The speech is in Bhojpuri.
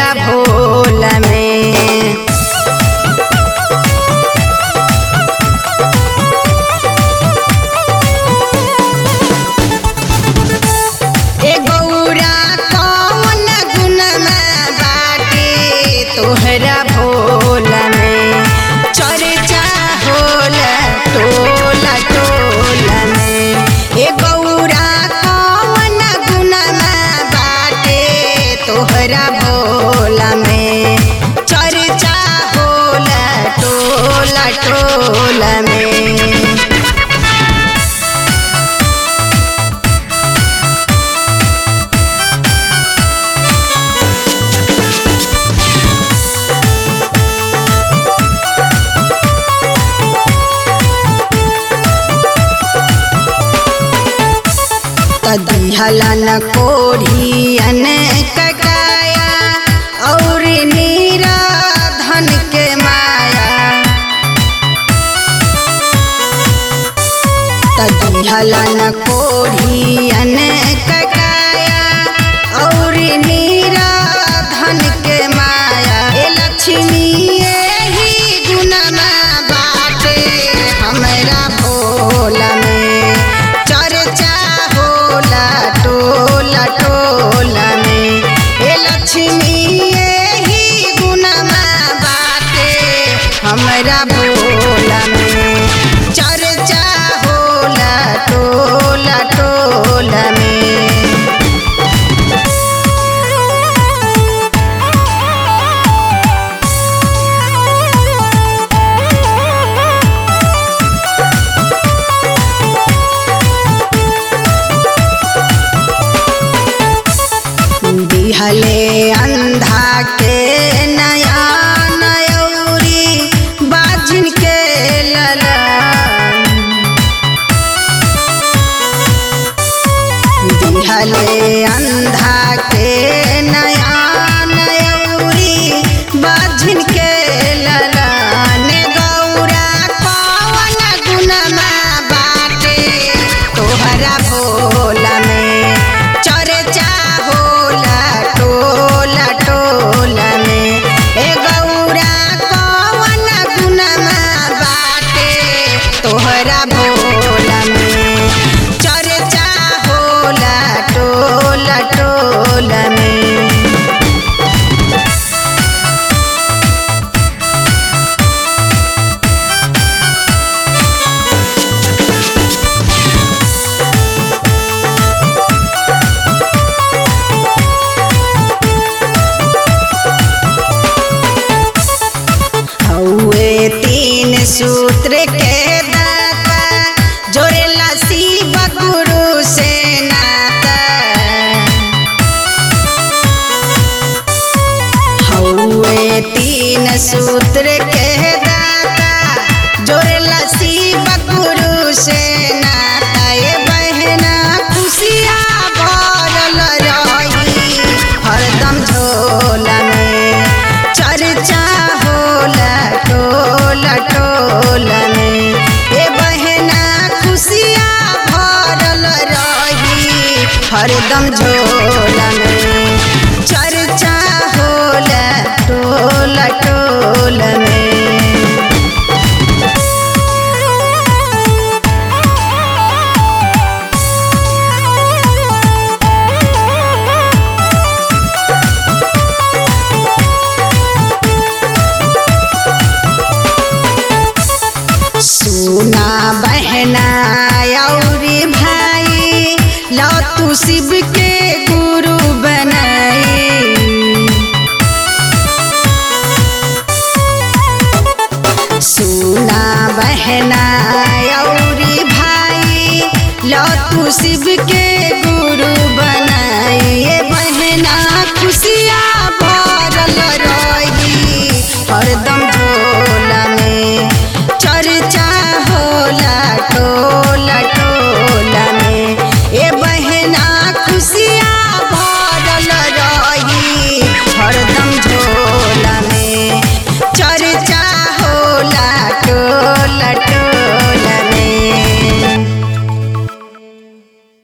तोहरा भोला में। तोहरा भोला में चर्चा होला टोला टोला में। ए गौरा कौन गुनमा बाटे तोहरा भोला में चर्चा होला टोला टोला में। दिहलन कोढ़ियन ककाया और नीरा धन के माया। दिहलन कोढ़ियन ककाया और नीरा धन के माया। ए लक्ष्मी ही गुनमा बाटे हमरा भोला में चर्चा होला टोला टोला में। ए लक्ष्मी ही गुनमा बाटे हमरा भोला में चर्चा होला टोला टोला में। दिहले अंधा के नया नयौरी बाजिन के ललन। दिहले अंधा के नया नयौरी बाजिन के ललन। गौरा कौन गुनमा बाटे तोहरा भोला में चर्चा होला टोला टोला में। ए गौरा कौन गुनमा बाटे तोहरा भोला में चर्चा होला टोला टोला में। तीन सूत्र के दाता जोड़ेला शिव गुरु से नाता। हौवे तीन सूत्र के दाता जोड़ेला शिव गुरु से नाता। ये बहना खुशिया भरल रही हरदम झोला में चर्चा होला टोला टोला में। ए बहना खुशिया भरल रही हरदम झोला में चर्चा होला टोला टोला में। सुना बहना औरी भाई लो तू शिव के गुरु बनाई। सुना बहना औरी भाई लो तू शिव के गुरु बनाई। ये बहना खुशिया